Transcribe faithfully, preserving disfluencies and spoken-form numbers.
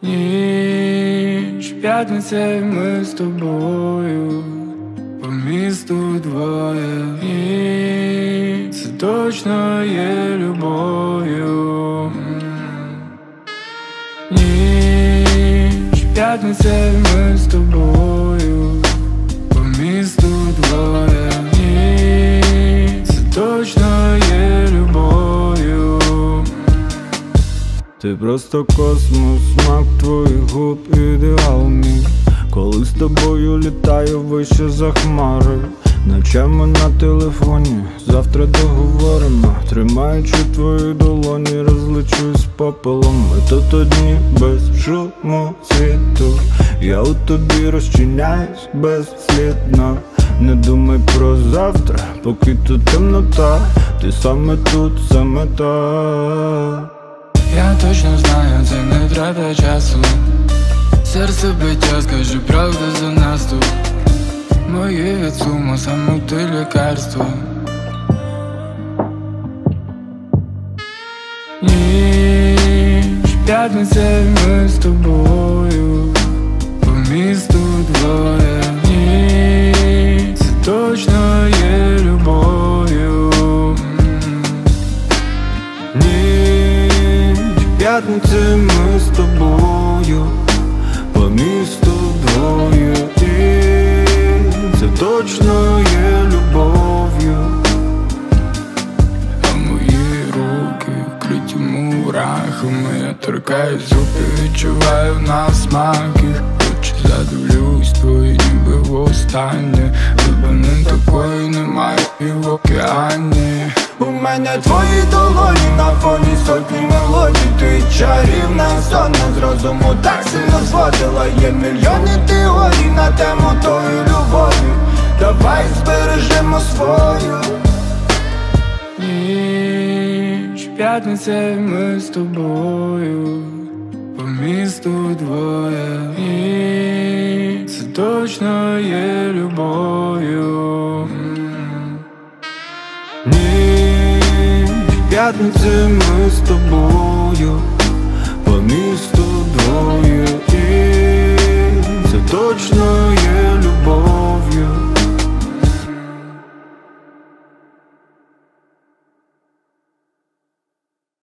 Ніч, п'ятниця, і ми з тобою по місту двоє. Ні, це точно є любов'ю. Ніч, п'ятниця, і ми з тобою по місту двоє. Ні, це точно є любов'ю. Ти просто космос, смак твоїх губ, ідеал мій. Коли з тобою літаю вище за хмари. Ночами на телефоні, завтра договоримо. Тримаючи твої долоні, розлечусь попелом. Ми тут одні, без шуму світу. Я у тобі розчиняюсь безслідно. Не думай про завтра, поки тут темнота. Ти саме тут, саме так. Я точно знаю, це не треба часу. Серце биття, скажи правду за нас тут. Моє від суму, саме ти лікарство. Ніч, п'ятниця, і ми з тобою по місту двоє. Ні, це точно є любов'ю. Ніч, п'ятниця, і ми з тобою по місту двоє. І це точно є любов'ю. А мої руки вкриті мурахами. Я торкаюсь зуби, відчуваю на смак їх. Очі задивлюсь твої, ніби востаннє. Глибини такої немає і в океані. У мене твої долоні на фоні сотні мелодій. Ти чарівна і сонна з розуму так сильно зводила. Є мільйони теорій на тему тої любові. Давай збережемо свою. Ніч, п'ятниця, і ми з тобою по місту двоє. Ні, це точно є любов'ю. Ніч, п'ятниця, і ми з тобою